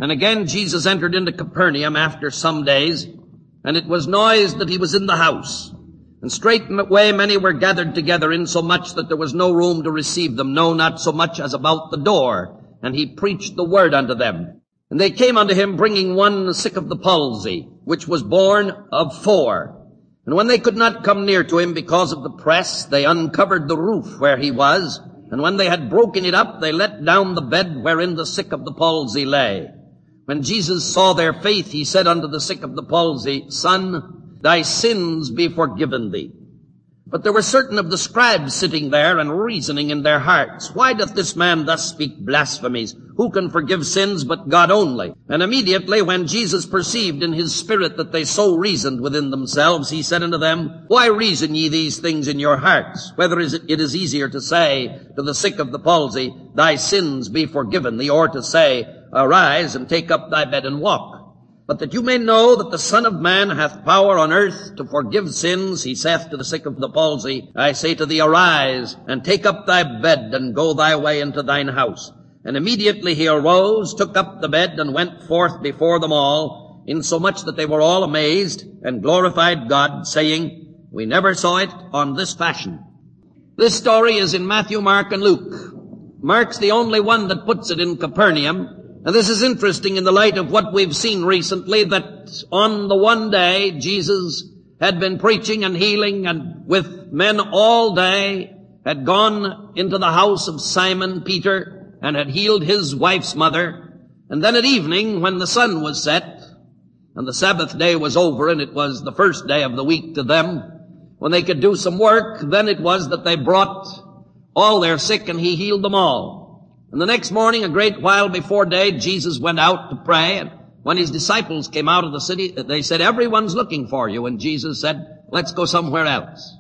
And again Jesus entered into Capernaum after some days, and it was noised that he was in the house. And straightway many were gathered together, insomuch that there was no room to receive them, no, not so much as about the door. And he preached the word unto them. And they came unto him, bringing one sick of the palsy, which was born of 4. And when they could not come near to him because of the press, they uncovered the roof where he was. And when they had broken it up, they let down the bed wherein the sick of the palsy lay. When Jesus saw their faith, he said unto the sick of the palsy, Son, thy sins be forgiven thee. But there were certain of the scribes sitting there and reasoning in their hearts, Why doth this man thus speak blasphemies? Who can forgive sins but God only? And immediately when Jesus perceived in his spirit that they so reasoned within themselves, he said unto them, Why reason ye these things in your hearts? Whether it is easier to say to the sick of the palsy, Thy sins be forgiven thee, or to say, Arise and take up thy bed and walk. But that you may know that the Son of Man hath power on earth to forgive sins, he saith to the sick of the palsy, I say to thee, Arise, and take up thy bed, and go thy way into thine house. And immediately he arose, took up the bed, and went forth before them all, insomuch that they were all amazed, and glorified God, saying, We never saw it on this fashion. This story is in Matthew, Mark, and Luke. Mark's the only one that puts it in Capernaum. And this is interesting in the light of what we've seen recently, that on the one day Jesus had been preaching and healing and with men all day, had gone into the house of Simon Peter and had healed his wife's mother. And then at evening, when the sun was set and the Sabbath day was over, and it was the first day of the week to them, when they could do some work, then it was that they brought all their sick and he healed them all. And the next morning, a great while before day, Jesus went out to pray. And when his disciples came out of the city, they said, Everyone's looking for you. And Jesus said, Let's go somewhere else.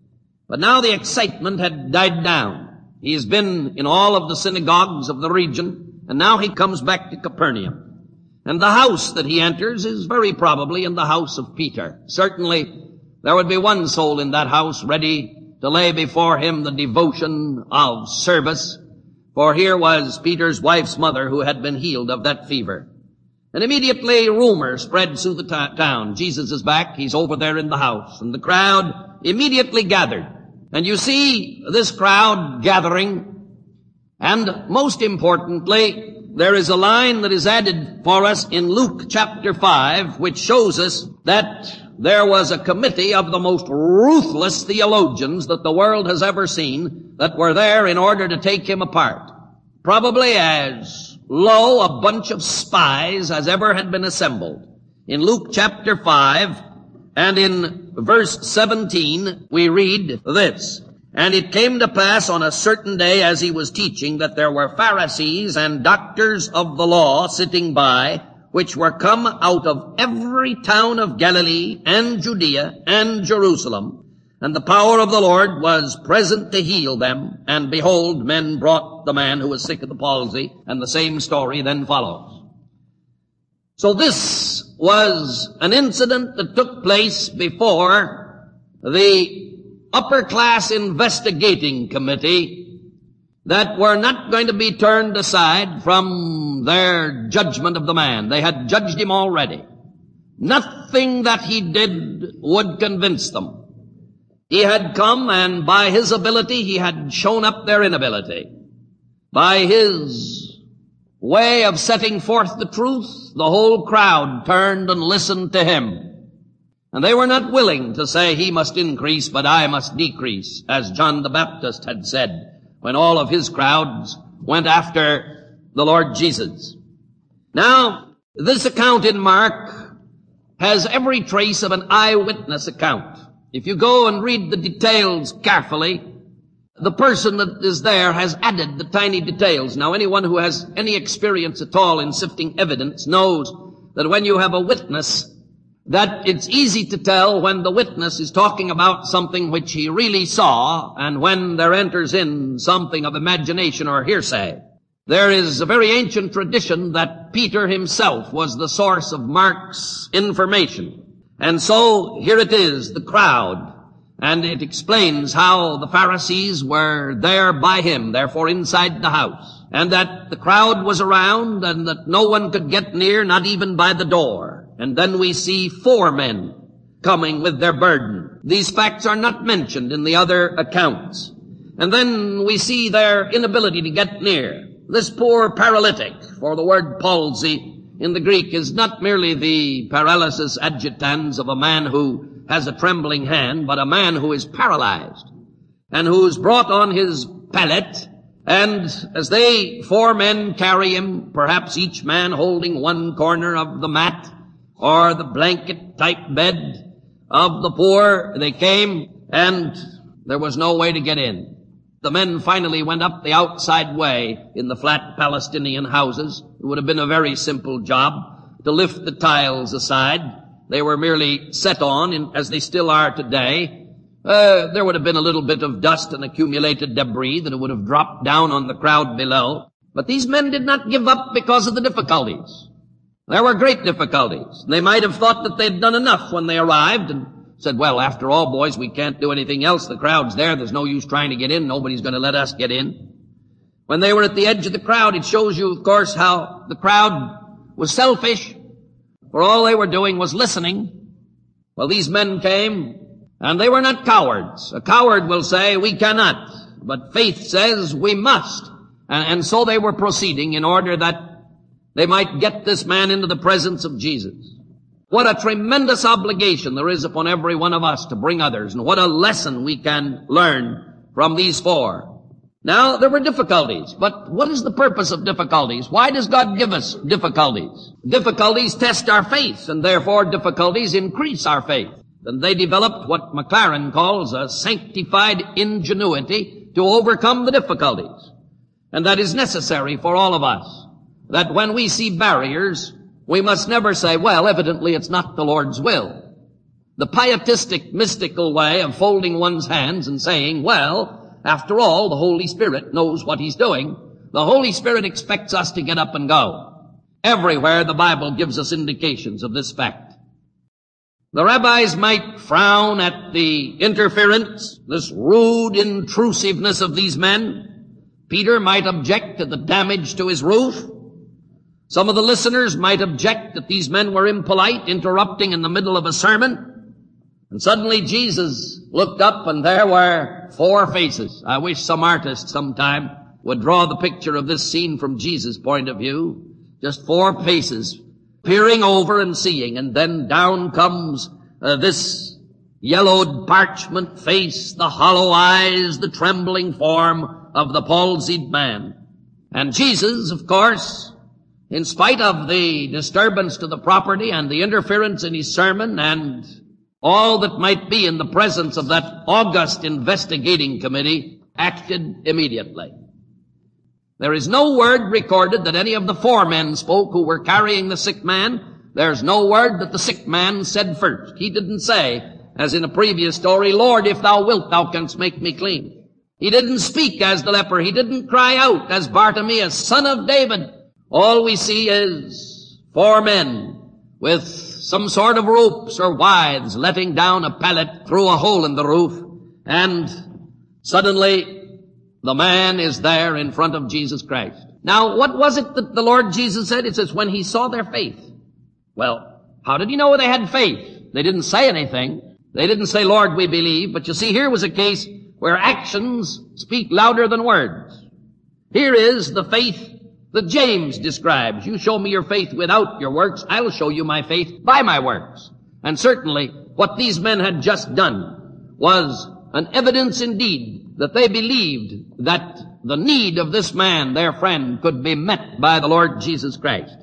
But now the excitement had died down. He has been in all of the synagogues of the region, and now he comes back to Capernaum. And the house that he enters is very probably in the house of Peter. Certainly, there would be one soul in that house ready to lay before him the devotion of service. For here was Peter's wife's mother who had been healed of that fever. And immediately rumor spread through the town. Jesus is back. He's over there in the house. And the crowd immediately gathered. And you see this crowd gathering. And most importantly, there is a line that is added for us in Luke chapter 5, which shows us that there was a committee of the most ruthless theologians that the world has ever seen that were there in order to take him apart. Probably as low a bunch of spies as ever had been assembled. In Luke chapter 5 and in verse 17, we read this. And it came to pass on a certain day as he was teaching that there were Pharisees and doctors of the law sitting by, which were come out of every town of Galilee and Judea and Jerusalem. And the power of the Lord was present to heal them. And behold, men brought the man who was sick of the palsy. And the same story then follows. So this was an incident that took place before the upper class investigating committee that were not going to be turned aside from their judgment of the man. They had judged him already. Nothing that he did would convince them. He had come, and by his ability he had shown up their inability. By his way of setting forth the truth, the whole crowd turned and listened to him. And they were not willing to say, he must increase, but I must decrease, as John the Baptist had said when all of his crowds went after the Lord Jesus. Now, this account in Mark has every trace of an eyewitness account. If you go and read the details carefully, the person that is there has added the tiny details. Now, anyone who has any experience at all in sifting evidence knows that when you have a witness, that it's easy to tell when the witness is talking about something which he really saw and when there enters in something of imagination or hearsay. There is a very ancient tradition that Peter himself was the source of Mark's information. And so here it is, the crowd, and it explains how the Pharisees were there by him, therefore inside the house. and that the crowd was around, and that no one could get near, not even by the door. And then we see 4 men coming with their burden. These facts are not mentioned in the other accounts. And then we see their inability to get near. This poor paralytic, for the word palsy in the Greek is not merely the paralysis adjutans of a man who has a trembling hand, but a man who is paralyzed and who's brought on his pallet. And as 4 men carry him, perhaps each man holding one corner of the mat or the blanket-type bed of the poor, they came, and there was no way to get in. The men finally went up the outside way in the flat Palestinian houses. It would have been a very simple job to lift the tiles aside. They were merely set on, as they still are today. There would have been a little bit of dust and accumulated debris that would have dropped down on the crowd below. But these men did not give up because of the difficulties. There were great difficulties. They might have thought that they'd done enough when they arrived and said, well, after all, boys, we can't do anything else. The crowd's there. There's no use trying to get in. Nobody's going to let us get in. When they were at the edge of the crowd, it shows you, of course, how the crowd was selfish, for all they were doing was listening. Well, these men came, and they were not cowards. A coward will say, we cannot. But faith says we must. And so they were proceeding in order that they might get this man into the presence of Jesus. What a tremendous obligation there is upon every one of us to bring others, and what a lesson we can learn from these 4. Now, there were difficulties, but what is the purpose of difficulties? Why does God give us difficulties? Difficulties test our faith, and therefore difficulties increase our faith. And they developed what Maclaren calls a sanctified ingenuity to overcome the difficulties. And that is necessary for all of us. That when we see barriers, we must never say, well, evidently it's not the Lord's will. The pietistic, mystical way of folding one's hands and saying, well, after all, the Holy Spirit knows what He's doing. The Holy Spirit expects us to get up and go. Everywhere the Bible gives us indications of this fact. The rabbis might frown at the interference, this rude intrusiveness of these men. Peter might object to the damage to his roof. Some of the listeners might object that these men were impolite, interrupting in the middle of a sermon. And suddenly Jesus looked up, and there were 4 faces. I wish some artist sometime would draw the picture of this scene from Jesus' point of view. Just 4 faces peering over and seeing, and then down comes this yellowed parchment face, the hollow eyes, the trembling form of the palsied man. And Jesus, of course, in spite of the disturbance to the property and the interference in his sermon and all that might be in the presence of that august investigating committee, acted immediately. There is no word recorded that any of the 4 men spoke who were carrying the sick man. There's no word that the sick man said first. He didn't say, as in a previous story, Lord, if thou wilt, thou canst make me clean. He didn't speak as the leper. He didn't cry out as Bartimaeus, Son of David. All we see is 4 men with some sort of ropes or withes letting down a pallet through a hole in the roof, and suddenly the man is there in front of Jesus Christ. Now, what was it that the Lord Jesus said? It says, when he saw their faith. Well, how did he know they had faith? They didn't say anything. They didn't say, Lord, we believe. But you see, here was a case where actions speak louder than words. Here is the faith that James describes. You show me your faith without your works, I'll show you my faith by my works. And certainly what these men had just done was an evidence indeed that they believed that the need of this man, their friend, could be met by the Lord Jesus Christ.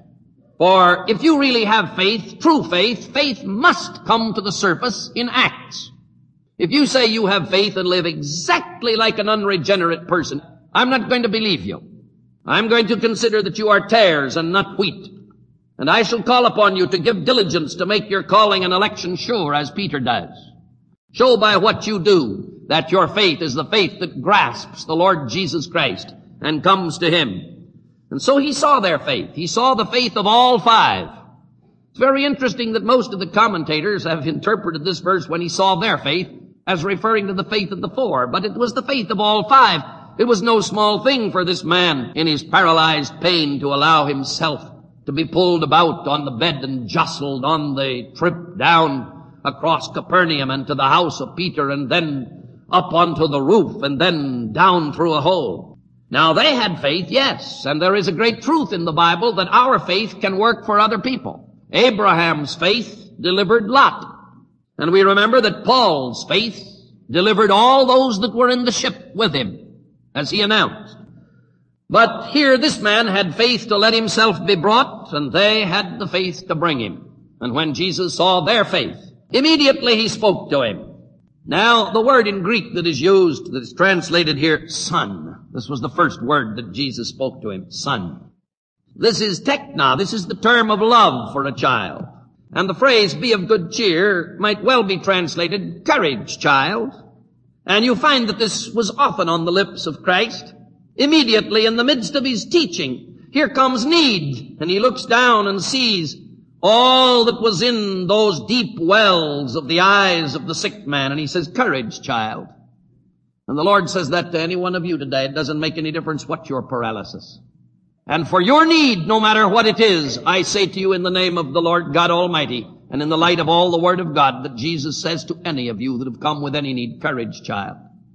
For if you really have faith, true faith, faith must come to the surface in acts. If you say you have faith and live exactly like an unregenerate person, I'm not going to believe you. I'm going to consider that you are tares and not wheat. And I shall call upon you to give diligence to make your calling and election sure, as Peter does. Show by what you do that your faith is the faith that grasps the Lord Jesus Christ and comes to Him. And so he saw their faith. He saw the faith of all 5. It's very interesting that most of the commentators have interpreted this verse, when he saw their faith, as referring to the faith of the 4. But it was the faith of all 5. It was no small thing for this man in his paralyzed pain to allow himself to be pulled about on the bed and jostled on the trip down across Capernaum and to the house of Peter, and then up onto the roof, and then down through a hole. Now, they had faith, yes, and there is a great truth in the Bible that our faith can work for other people. Abraham's faith delivered Lot. And we remember that Paul's faith delivered all those that were in the ship with him, as he announced. But here this man had faith to let himself be brought, and they had the faith to bring him. And when Jesus saw their faith, immediately he spoke to him. Now, the word in Greek that is used, that is translated here, son. This was the first word that Jesus spoke to him, son. This is tekna. This is the term of love for a child. And the phrase, be of good cheer, might well be translated, courage, child. And you find that this was often on the lips of Christ. Immediately in the midst of his teaching, here comes need, and he looks down and sees all that was in those deep wells of the eyes of the sick man, and he says, courage, child. And the Lord says that to any one of you today. It doesn't make any difference what your paralysis. And for your need, no matter what it is, I say to you in the name of the Lord God Almighty, and in the light of all the Word of God, that Jesus says to any of you that have come with any need, courage, child.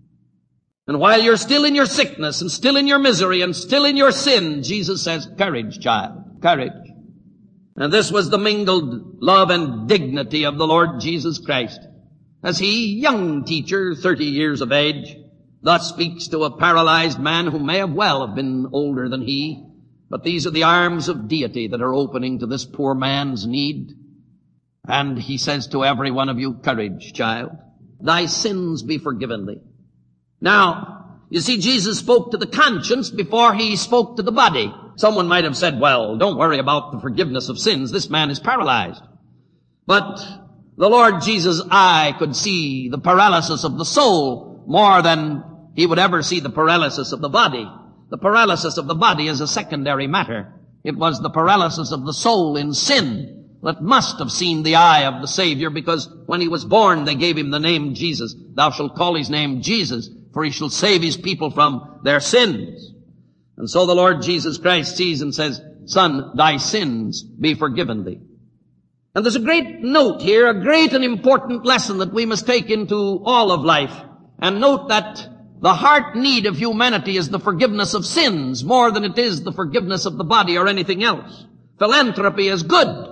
And while you're still in your sickness and still in your misery and still in your sin, Jesus says, courage, child, courage. And this was the mingled love and dignity of the Lord Jesus Christ, as he, young teacher, 30 years of age, thus speaks to a paralyzed man who may well have been older than he. But these are the arms of deity that are opening to this poor man's need. And he says to every one of you, courage, child. Thy sins be forgiven thee. Now, you see, Jesus spoke to the conscience before he spoke to the body. Someone might have said, well, don't worry about the forgiveness of sins. This man is paralyzed. But the Lord Jesus' eye could see the paralysis of the soul more than he would ever see the paralysis of the body. The paralysis of the body is a secondary matter. It was the paralysis of the soul in sin that must have seen the eye of the Savior, because when he was born, they gave him the name Jesus. Thou shalt call his name Jesus, for he shall save his people from their sins. And so the Lord Jesus Christ sees and says, son, thy sins be forgiven thee. And there's a great note here, a great and important lesson that we must take into all of life. And note that the heart need of humanity is the forgiveness of sins more than it is the forgiveness of the body or anything else. Philanthropy is good.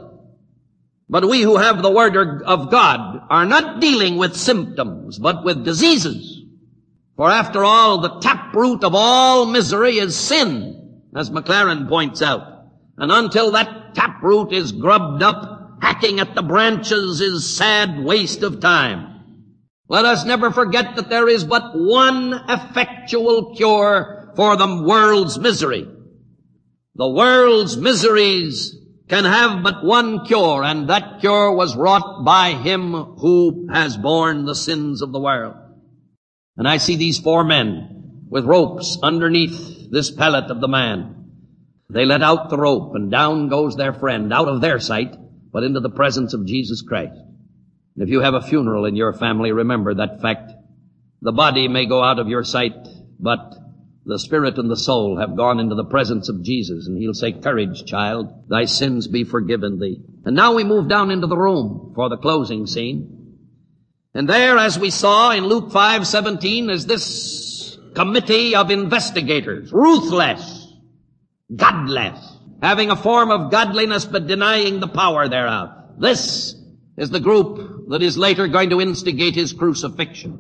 But we who have the Word of God are not dealing with symptoms, but with diseases. For after all, the taproot of all misery is sin, as Maclaren points out. And until that taproot is grubbed up, hacking at the branches is sad waste of time. Let us never forget that there is but one effectual cure for the world's misery. The world's miseries can have but one cure, and that cure was wrought by him who has borne the sins of the world. And I see these 4 men with ropes underneath this pallet of the man. They let out the rope, and down goes their friend, out of their sight, but into the presence of Jesus Christ. And if you have a funeral in your family, remember that fact. The body may go out of your sight, but the spirit and the soul have gone into the presence of Jesus, and he'll say, courage, child, thy sins be forgiven thee. And now we move down into the room for the closing scene. And there, as we saw in Luke 5:17, is this committee of investigators, ruthless, godless, having a form of godliness but denying the power thereof. This is the group that is later going to instigate his crucifixion.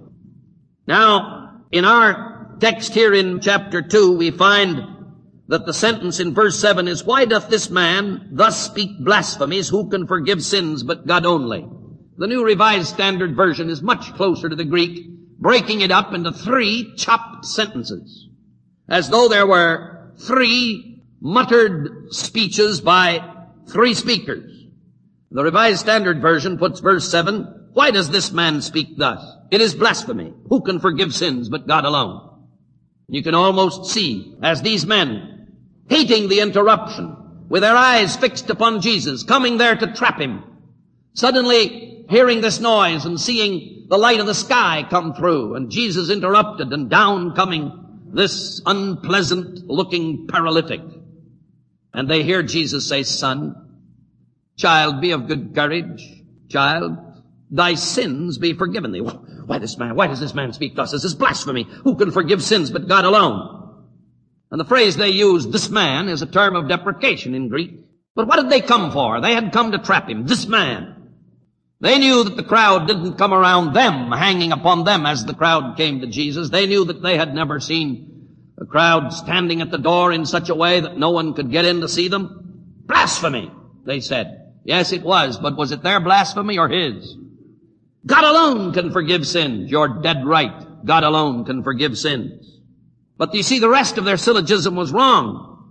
Now, in our text here in chapter 2, we find that the sentence in verse 7 is, why doth this man thus speak blasphemies? Who can forgive sins but God only? The New Revised Standard Version is much closer to the Greek, breaking it up into 3 chopped sentences, as though there were 3 muttered speeches by 3 speakers. The Revised Standard Version puts verse 7, why does this man speak thus? It is blasphemy. Who can forgive sins but God alone? You can almost see, as these men, hating the interruption, with their eyes fixed upon Jesus, coming there to trap him, suddenly hearing this noise and seeing the light of the sky come through, and Jesus interrupted, and down coming this unpleasant-looking paralytic. And they hear Jesus say, "Son, child, be of good courage. Child, thy sins be forgiven thee." Why does this man speak thus? This is blasphemy. Who can forgive sins but God alone? And the phrase they use, "this man," is a term of deprecation in Greek. But what did they come for? They had come to trap him. This man. They knew that the crowd didn't come around them, hanging upon them as the crowd came to Jesus. They knew that they had never seen a crowd standing at the door in such a way that no one could get in to see them. Blasphemy, they said. Yes, it was, but was it their blasphemy or his? God alone can forgive sins. You're dead right. God alone can forgive sins. But you see, the rest of their syllogism was wrong.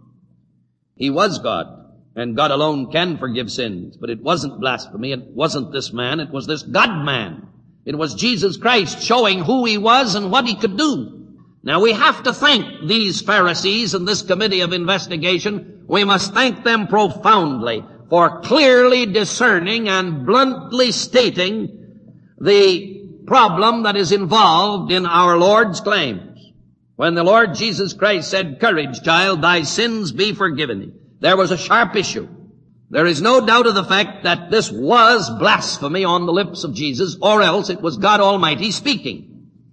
He was God, and God alone can forgive sins. But it wasn't blasphemy. It wasn't this man. It was this God-man. It was Jesus Christ showing who he was and what he could do. Now, we have to thank these Pharisees and this committee of investigation. We must thank them profoundly for clearly discerning and bluntly stating the problem that is involved in our Lord's claims. When the Lord Jesus Christ said, "Courage, child, thy sins be forgiven thee," there was a sharp issue. There is no doubt of the fact that this was blasphemy on the lips of Jesus, or else it was God Almighty speaking.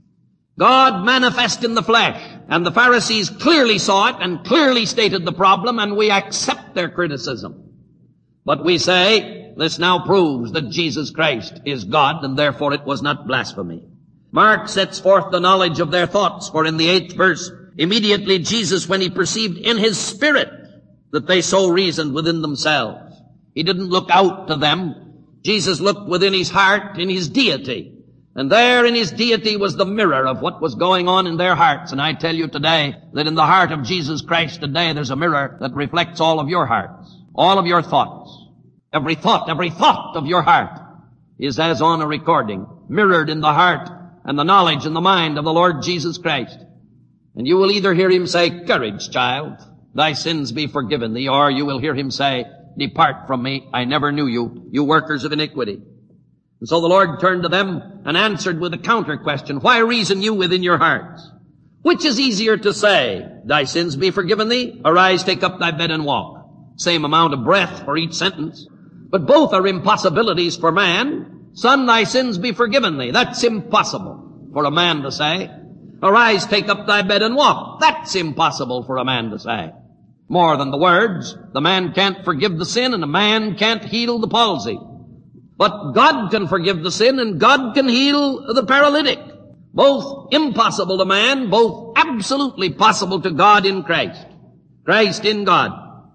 God manifest in the flesh, and the Pharisees clearly saw it and clearly stated the problem, and we accept their criticism. But we say, this now proves that Jesus Christ is God, and therefore it was not blasphemy. Mark sets forth the knowledge of their thoughts, for in the 8th verse, immediately Jesus, when he perceived in his spirit that they so reasoned within themselves. He didn't look out to them. Jesus looked within his heart, in his deity. And there in his deity was the mirror of what was going on in their hearts. And I tell you today that in the heart of Jesus Christ today, there's a mirror that reflects all of your hearts, all of your thoughts. Every thought of your heart is as on a recording, mirrored in the heart and the knowledge and the mind of the Lord Jesus Christ. And you will either hear him say, "Courage, child, thy sins be forgiven thee," or you will hear him say, "Depart from me, I never knew you, you workers of iniquity." And so the Lord turned to them and answered with a counter question, "Why reason you within your hearts? Which is easier to say, thy sins be forgiven thee? Arise, take up thy bed and walk." Same amount of breath for each sentence. But both are impossibilities for man. "Son, thy sins be forgiven thee." That's impossible for a man to say. "Arise, take up thy bed and walk." That's impossible for a man to say. More than the words, the man can't forgive the sin and a man can't heal the palsy. But God can forgive the sin and God can heal the paralytic. Both impossible to man, both absolutely possible to God in Christ. Christ in God.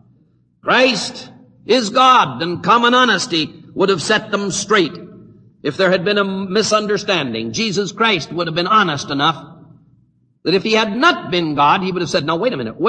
Christ is God, and common honesty would have set them straight. If there had been a misunderstanding, Jesus Christ would have been honest enough that if he had not been God, he would have said, "No, wait a minute.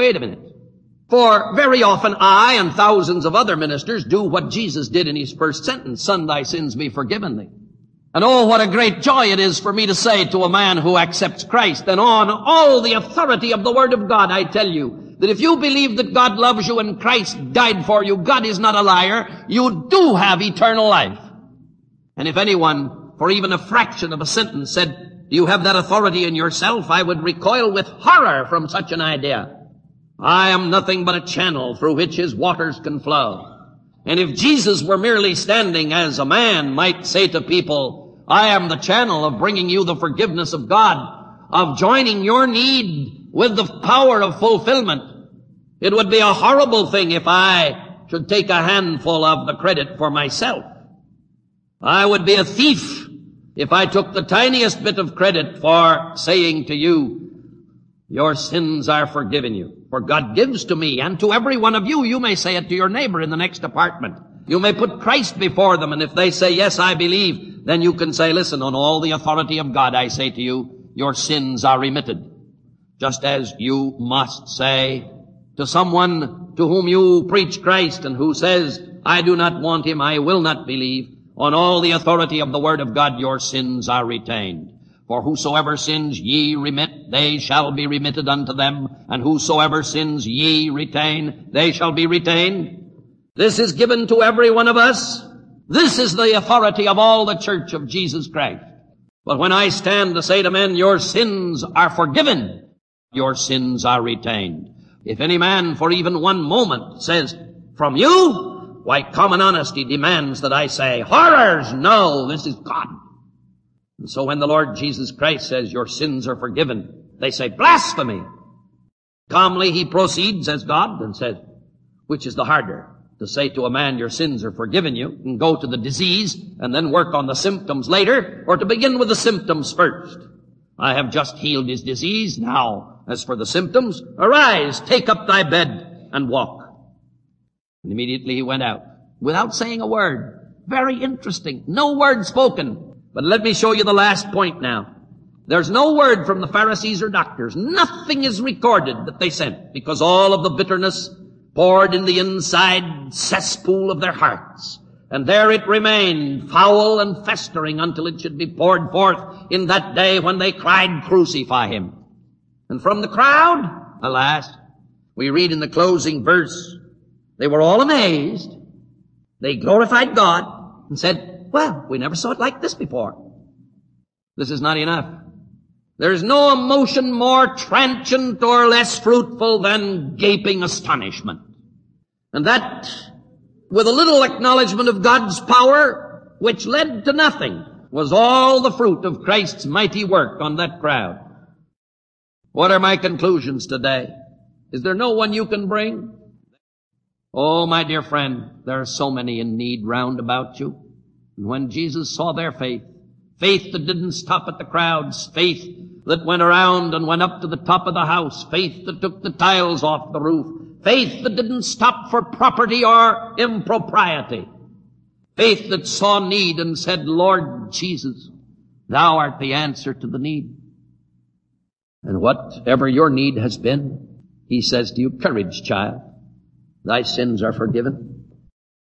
For very often I and thousands of other ministers do what Jesus did in his first sentence, "Son, thy sins be forgiven thee." And oh, what a great joy it is for me to say to a man who accepts Christ, and on all the authority of the Word of God, I tell you that if you believe that God loves you and Christ died for you, God is not a liar, you do have eternal life. And if anyone, for even a fraction of a sentence, said, "Do you have that authority in yourself?" I would recoil with horror from such an idea. I am nothing but a channel through which his waters can flow. And if Jesus were merely standing as a man might say to people, "I am the channel of bringing you the forgiveness of God, of joining your need with the power of fulfillment," it would be a horrible thing if I should take a handful of the credit for myself. I would be a thief if I took the tiniest bit of credit for saying to you, "Your sins are forgiven you." For God gives to me and to every one of you. You may say it to your neighbor in the next apartment. You may put Christ before them, and if they say, "Yes, I believe," then you can say, "Listen, on all the authority of God, I say to you, your sins are remitted." Just as you must say to someone to whom you preach Christ and who says, "I do not want him, I will not believe," on all the authority of the Word of God, your sins are retained. For whosoever sins ye remit, they shall be remitted unto them, and whosoever sins ye retain, they shall be retained. This is given to every one of us. This is the authority of all the church of Jesus Christ. But when I stand to say to men, "Your sins are forgiven," your sins are retained. If any man for even one moment says, from you, why, common honesty demands that I say, horrors, no, this is God. And so when the Lord Jesus Christ says, your sins are forgiven, they say, blasphemy. Calmly he proceeds as God and says, which is the harder, to say to a man, your sins are forgiven you, and go to the disease and then work on the symptoms later, or to begin with the symptoms first? I have just healed his disease. Now, as for the symptoms, arise, take up thy bed, and walk. And immediately he went out, without saying a word. Very interesting. No word spoken. But let me show you the last point now. There's no word from the Pharisees or doctors. Nothing is recorded that they sent, because all of the bitterness poured in the inside cesspool of their hearts. And there it remained, foul and festering, until it should be poured forth in that day when they cried, crucify him. And from the crowd, alas, we read in the closing verse, they were all amazed. They glorified God and said, well, we never saw it like this before. This is not enough. There's no emotion more transient or less fruitful than gaping astonishment. And that, with a little acknowledgement of God's power, which led to nothing, was all the fruit of Christ's mighty work on that crowd. What are my conclusions today? Is there no one you can bring? Oh, my dear friend, there are so many in need round about you. And when Jesus saw their faith, faith that didn't stop at the crowds, faith that went around and went up to the top of the house, faith that took the tiles off the roof, faith that didn't stop for property or impropriety, faith that saw need and said, Lord Jesus, thou art the answer to the need. And whatever your need has been, he says to you, courage, child, thy sins are forgiven.